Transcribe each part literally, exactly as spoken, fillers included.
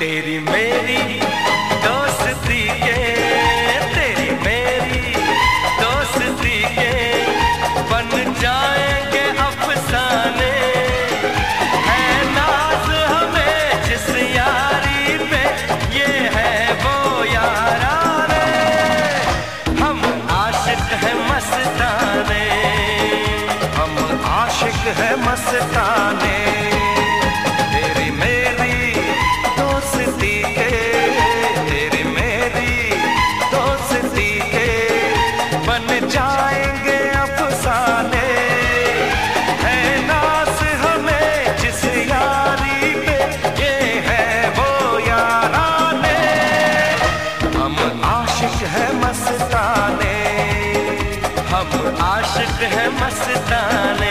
तेरी मेरी दोस्ती के, तेरी मेरी दोस्ती के बन जाएंगे अफसाने। है नाज हमें जिस यारी पे, ये है वो याराने। हम आशिक हैं मस्ताने, हम आशिक हैं मस्ताने। जाएंगे अफसाने। है नाज हमें जिस यारी पे, ये है वो याराने। हम आशिक हैं मस्ताने, हम आशिक हैं मस्ताने।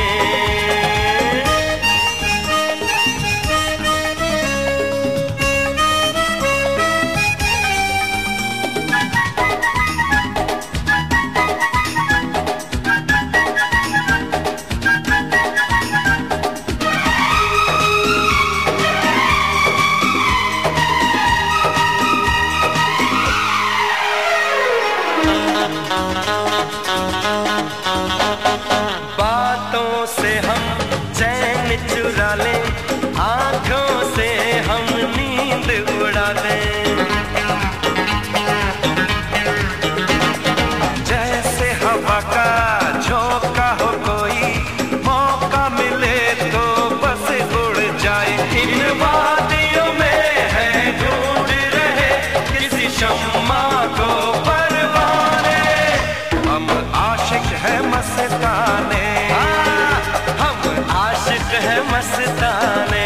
बातों से हम चैन चुरा लें, आँखों से हम नींद उड़ा दें। जैसे हवा का झोंका हो कोई, मौका मिले तो बस उड़ जाए। इन वादियों में है ढूंढ रहे किसी शम्मा को परवाने। हम आशिक हैं मस्ताने, हम आशिक हैं मस्ताने।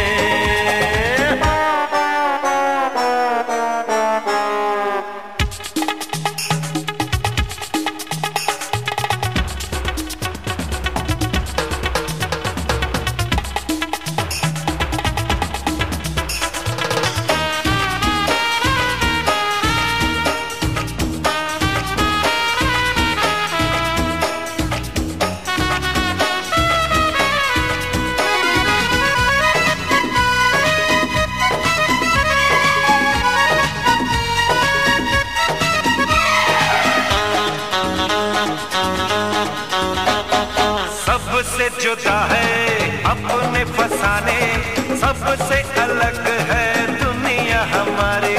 सबसे जुदा है अपने फसाने, सबसे अलग है दुनिया हमारी।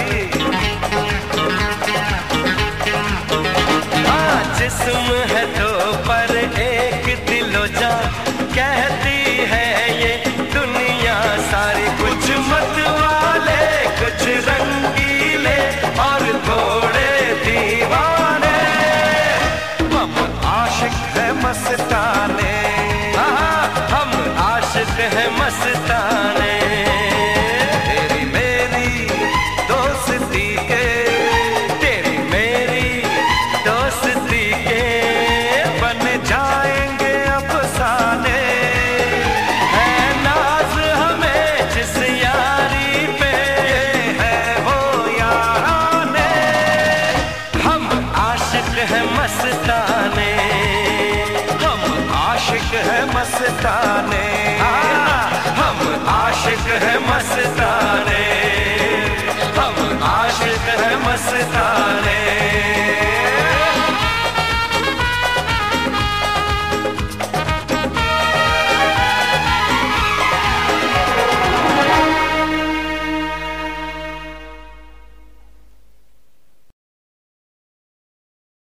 हाँ जिस्म है दो पर एक दिलो जान, कहती है ये दुनिया सारी। कुछ मत वाले कुछ रंगीले और थोड़े दीवाने। हम आशिक हैं मस्ताने, हम आशिक हैं मस्ताने। तेरी मेरी दोस्ती के, तेरी मेरी दोस्ती के बन जाएंगे अफसाने। है नाज हमें जिस यारी पे, ये है वो याराने। हम आशिक हैं मस्ताने, हम आशिक हैं मस्ताने, हम आशिक हैं मस्ताने।